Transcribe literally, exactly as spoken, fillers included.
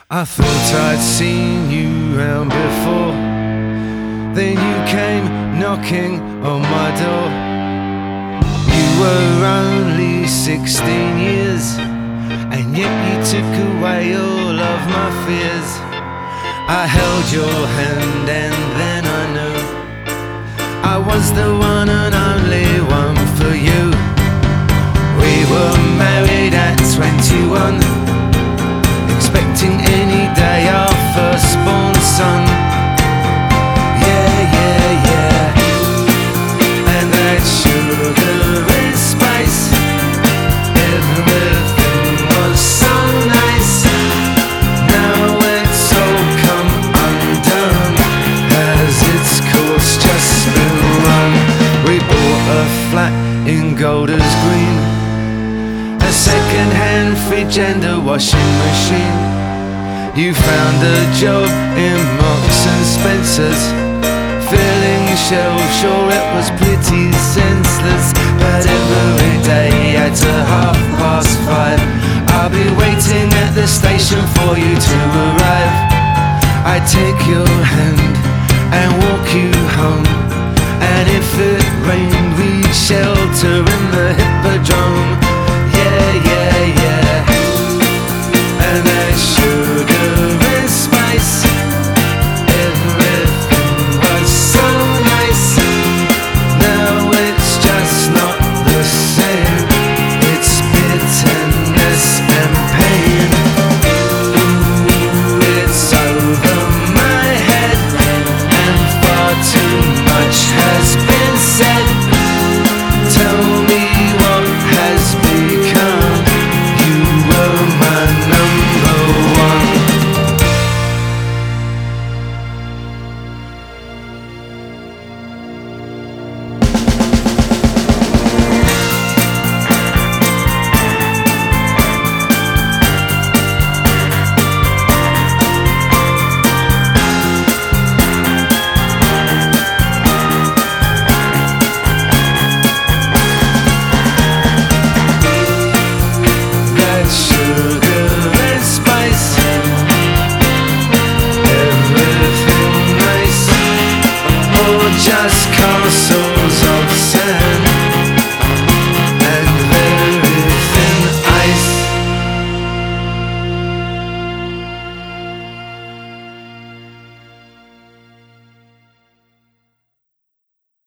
I thought I'd seen you round before. Then you came knocking on my door. You were only sixteen years, and yet you took away all of my fears. I held your hand and then I knew I was the one and only one for you. We were married at twenty-one, expecting any day our firstborn son. Yeah, yeah, yeah. And that sugary spice, everything was so nice. Now it's all come undone, as its course just been run. We bought a flat in Golders Green, a second-hand fridge and a washing machine. You found a job in Marks and Spencer's, filling shelves. Sure, it was pretty senseless, but every day at a half past five I'll be waiting at the station for you to arrive. I'd take your hand and walk you home, and if it rained we'd shelter in the Hippodrome.